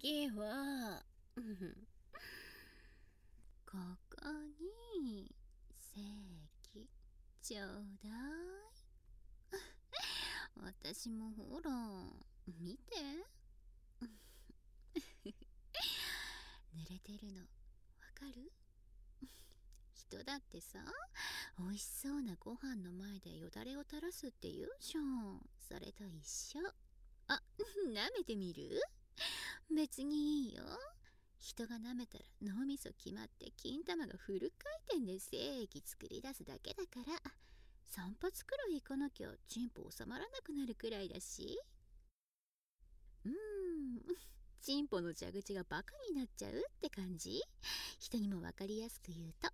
次はここに正規ちょうだい。私もほら見て。濡れてるのわかる？人だってさ、美味しそうなご飯の前でよだれを垂らすって言うじゃん。それと一緒。あ、舐めてみる？別にいいよ。人が舐めたら脳みそ決まって金玉がフル回転で精液作り出すだけだから、散髪くらい行かなきゃチンポ収まらなくなるくらいだし。チンポの蛇口がバカになっちゃうって感じ？人にも分かりやすく言うと。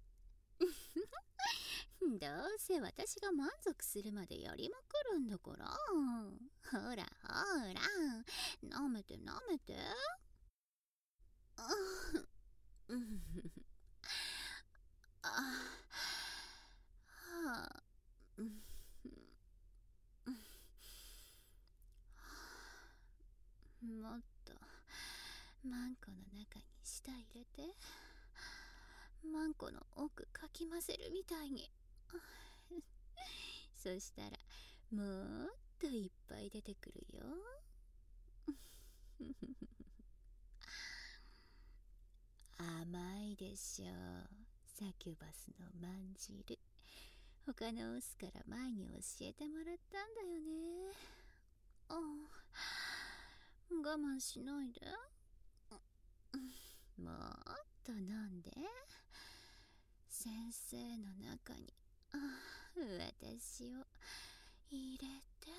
どうせ私が満足するまでやりまくるんだから。ほらほら、舐めて舐めて。もっとマンコの中に舌入れて。マンコの奥かき混ぜるみたいに。そしたらもっといっぱい出てくるよ。甘いでしょサキュバスのまんじる。他のオスから前に教えてもらったんだよね。我慢しないで。もっと飲んで。先生の中に私を入れて。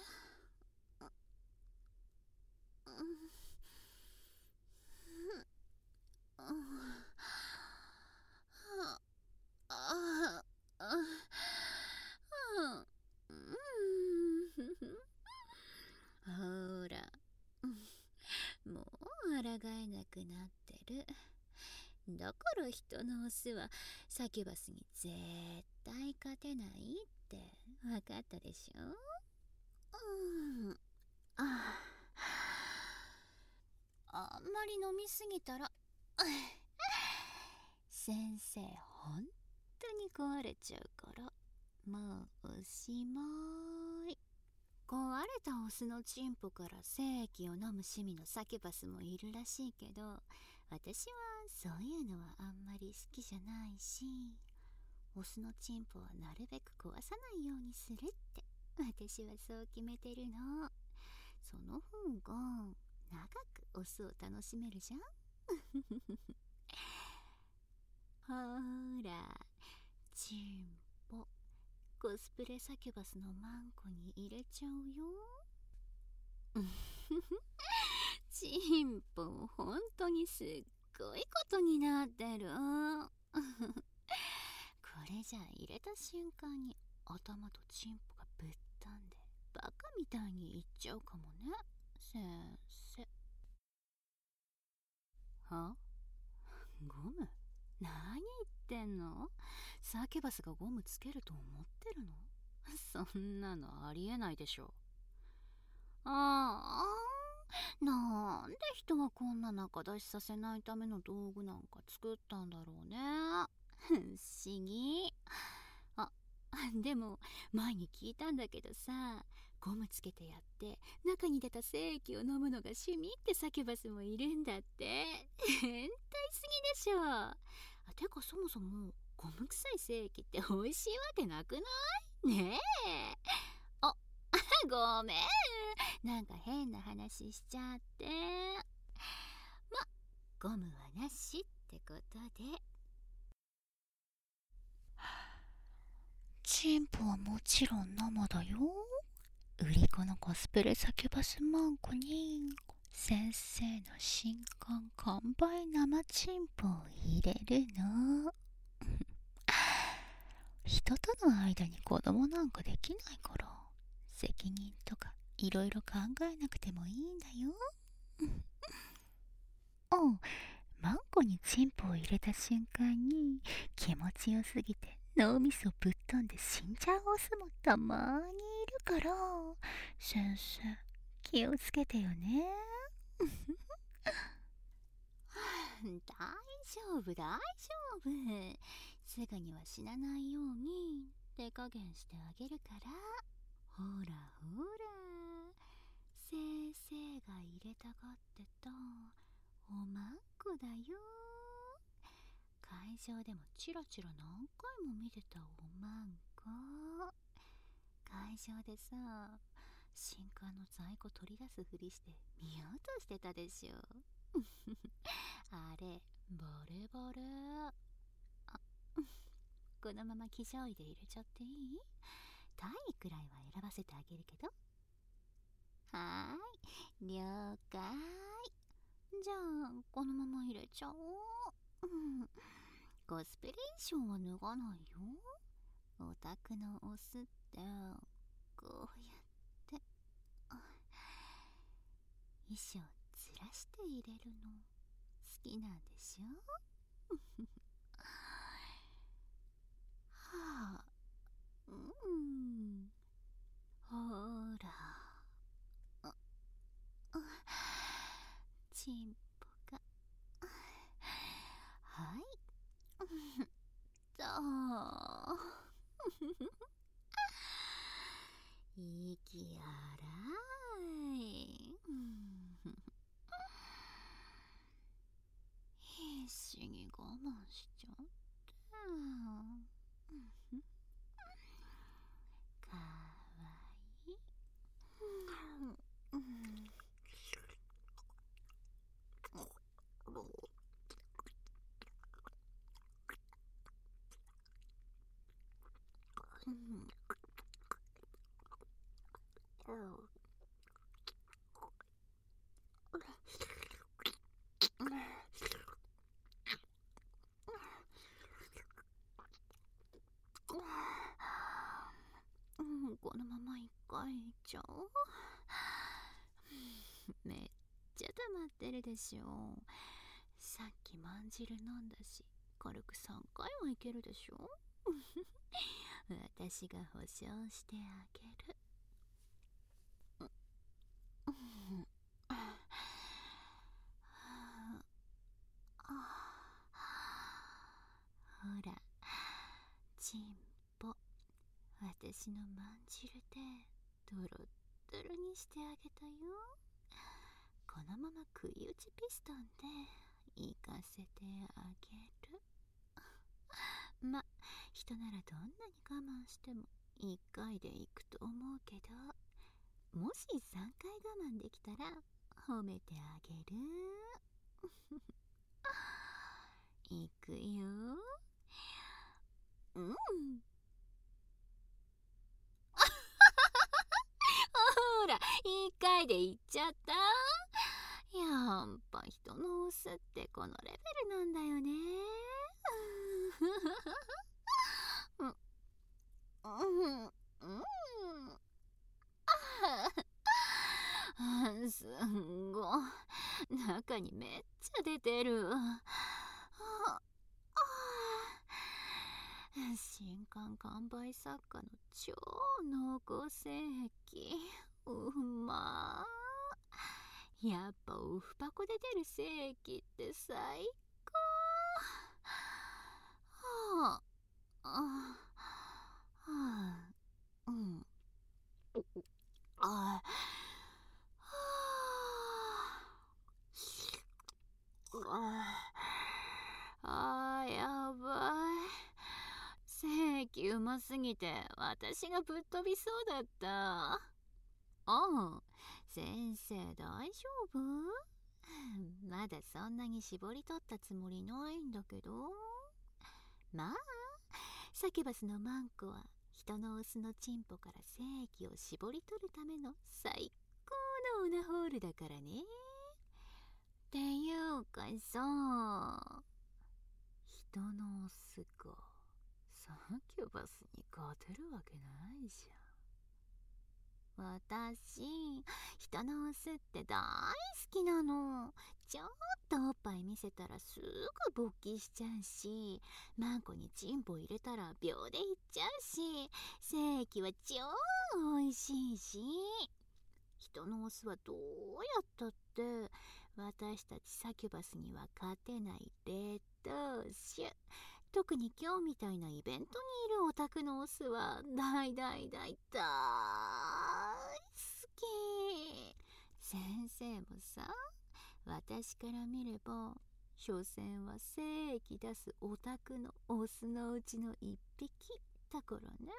ほら、もう抗えなくなってる。だから人のオスはサキュバスに絶対勝てないって分かったでしょ？あんまり飲みすぎたら先生ほんとに壊れちゃうから、もうおしまい。壊れたオスのチンポから精液を飲む趣味のサキュバスもいるらしいけど、私はそういうのはあんまり好きじゃないし、オスのチンポはなるべく壊さないようにするって私はそう決めてるの。その方が長くオスを楽しめるじゃん。ほら、チンポコスプレサキュバスのマンコに入れちゃうよ。チンポほんとにすっごいことになってる。これじゃ入れた瞬間に頭とチンポがぶっ飛んでバカみたいにいっちゃうかもね、先生。は？ゴム？何言ってんの？サキュバスがゴムつけると思ってるの？そんなのありえないでしょ。なんで人がこんな仲出しさせないための道具なんか作ったんだろうね。不思議。でも前に聞いたんだけどさ、ゴムつけてやって中に出た精液を飲むのが趣味ってサキュバスもいるんだって。変態すぎでしょ。てかそもそもゴム臭い精液って美味しいわけなくないねえ。ごめん、なんか変な話しちゃって。ま、ゴムはなしってことで。チンポはもちろん生だよ。売り子のコスプレサキュバスマンコに先生の新刊完売生チンポを入れるの。人との間に子供なんかできないから、責任とかいろいろ考えなくてもいいんだよ。マンコにチンポを入れた瞬間に気持ちよすぎて脳みそぶっ飛んで死んじゃうオスもたまにいるから、先生気をつけてよね。 大丈夫大丈夫、すぐには死なないように手加減してあげるから。ほらほら、先生が入れたがってたおまんこだよ。会場でもチラチラ何回も見てたおまんこ。会場でさ、新刊の在庫取り出すふりして見ようとしてたでしょ。あれボルボル。あ、このまま騎乗位で入れちゃっていい？タイくらいは選ばせてあげるけど。はーい、了解。じゃあこのまま入れちゃおう。コスプレ衣装は脱がないよ。オタクのオスってこうやって衣装ずらして入れるの好きなんでしょ？はあ、ほら、チンポが、はい、どう？息荒い。必死に我慢しちゃって。かわいい。このまま一回いっちゃおう。めっちゃ溜まってるでしょ。さっきまんじる飲んだし、軽く3回はいけるでしょ。私が保証してあげる。ほら、チンポ、私のまんじるでドロッドロにしてあげたよ。このまま食い打ちピストンで行かせてあげる。ま、人ならどんなに我慢しても1回で行くと思うけど、もし3回我慢できたら褒めてあげる。行くよ。ほら、1回で行っちゃった。やっぱ人のオスってこのレベルなんだよね。すんご、中にめっちゃ出てる。新刊完売作家の超濃厚精液。うまー。やっぱオフパコで出る精液って最高。はあ、あやばい。精液うますぎて私がぶっ飛びそうだった。先生大丈夫？まだそんなに絞り取ったつもりないんだけど。まあ、サキュバスのマンコは人のオスのチンポから精液を絞り取るための最高のオナホールだからね。っていうかさ、人のオスがサキュバスに勝てるわけないじゃん。私、人のオスって大好きなの。ちょっとおっぱい見せたらすぐ勃起しちゃうし、マンコにチンポ入れたら秒でいっちゃうし、精液は超美味しいし。一人のオスはどうやったって私たちサキュバスには勝てない劣等種。特に今日みたいなイベントにいるオタクのオスは大大大大好き。先生もさ、私から見れば所詮は精液出すオタクのオスのうちの一匹だからね。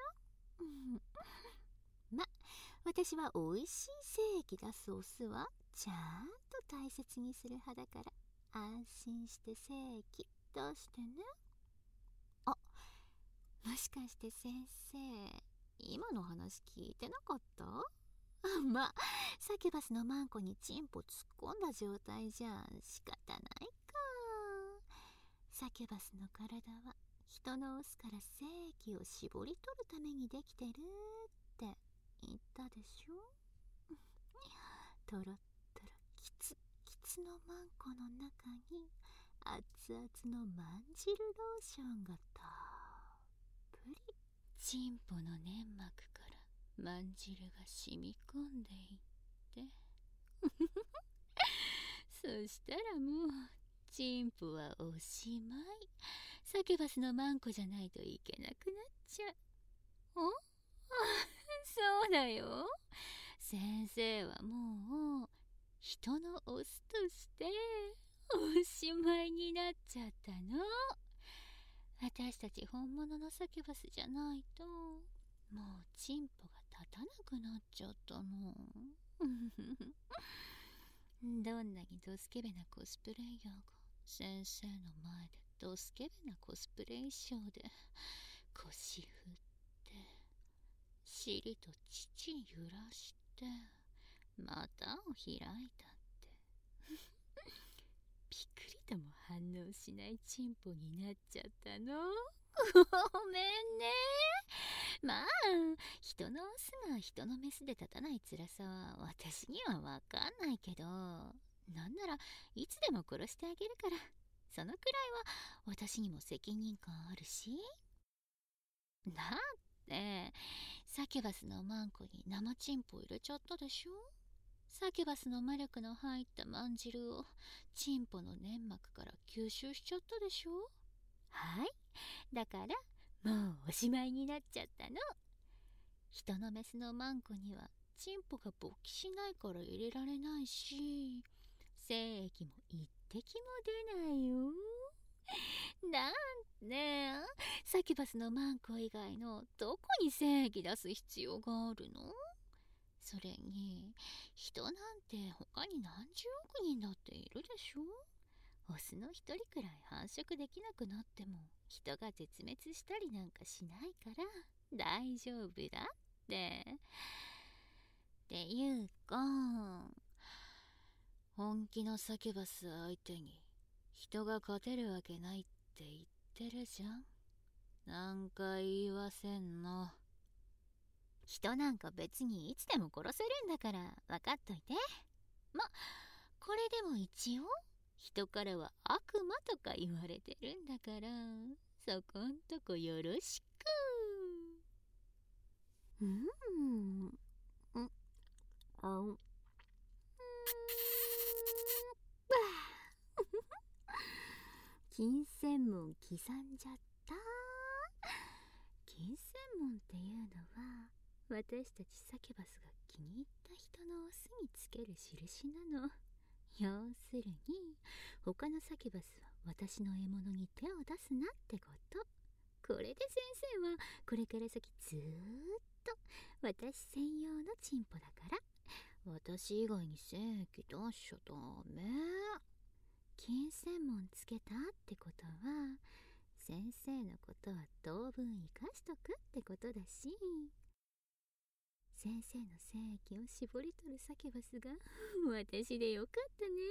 ま、私は美味しい精液出すオスはちゃんと大切にする派だから安心して精液出してね。あ、もしかして先生、今の話聞いてなかった？まあ、サキュバスのマンコにチンポ突っ込んだ状態じゃ仕方ないか。サキュバスの体は人のオスから精液を絞り取るためにできてるって言ったでしょ。トロットロキツキツのマンコの中に熱々のまんじるローションがたっぷり。チンポの粘膜からまんじるが染み込んでいってそしたらもうチンポはおしまい。サキュバスのマンコじゃないといけなくなっちゃう。そうだよ。先生はもう人のオスとしておしまいになっちゃったの。私たち本物のサキュバスじゃないともうチンポが立たなくなっちゃったの。どんなにドスケベなコスプレイヤーが先生の前でドスケベなコスプレ衣装で腰振って尻と乳揺らして股を開いたってピクリとも反応しないチンポになっちゃったの。ごめんね。まあ人のオスが人のメスで立たない辛さは私にはわかんないけど、なんならいつでも殺してあげるから、そのくらいは私にも責任感あるし。だってサキュバスのマンコに生チンポ入れちゃったでしょ。サキュバスの魔力の入ったまんじるをチンポの粘膜から吸収しちゃったでしょ。はい、だからもうおしまいになっちゃったの。人のメスのマンコにはチンポが勃起しないから入れられないし、精液も一滴も出ないよ。なんねえ、サキュバスのマンコ以外のどこに精液出す必要があるの？それに人なんて他に何十億人だっているでしょ。オスの一人くらい繁殖できなくなっても人が絶滅したりなんかしないから大丈夫だって。っていうか、本気のサキュバス相手に人が勝てるわけないって言ってるじゃん。何回言わせんの。人なんか別にいつでも殺せるんだから分かっといて。ま、これでも一応人からは悪魔とか言われてるんだから、そこんとこよろしく。金銭門刻んじゃった。金銭門っていうのは私たちサキュバスが気に入った人のオスにつける印なの。要するに他のサキュバスは私の獲物に手を出すなってこと。これで先生はこれから先ずーっと私専用のチンポだから、私以外に精液出しちゃダメ。金銭門つけたってことは先生のことは当分生かしとくってことだし、先生の精液を絞り取るサキュバスが私でよかったね。